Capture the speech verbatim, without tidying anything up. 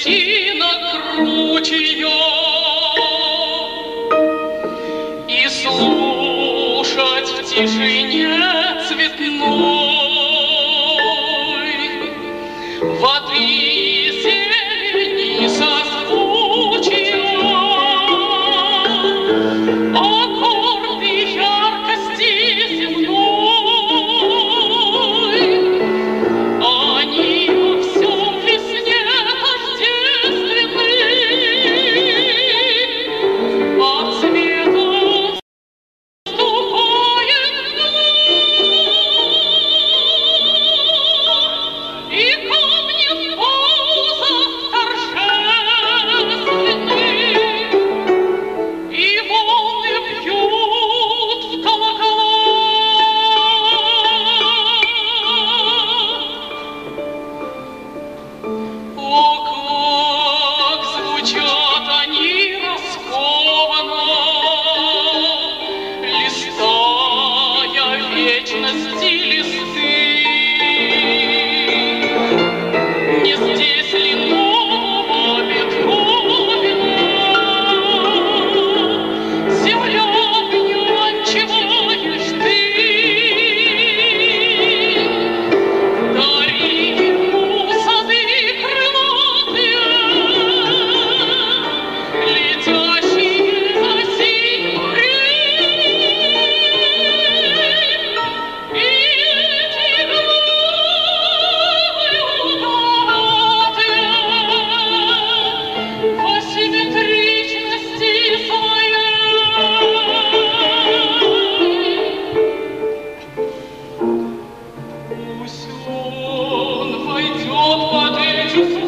трясина круче и слушать в тишине цветной воды зелени созвучия, аккорды яркости земной. Они во всем весне тождественны, от света ступает вновь, и камни в позах торжественны, и волны бьют в колокола. О, как звучат они раскованно, листая вечности листы. Не здесь ли нового Бетховена земля обнянчиваешь ты? Дари ему сады крылатые, летящие за синим морем, и эти главы угловатые в асимметричности своей. Пусть он войдет под эти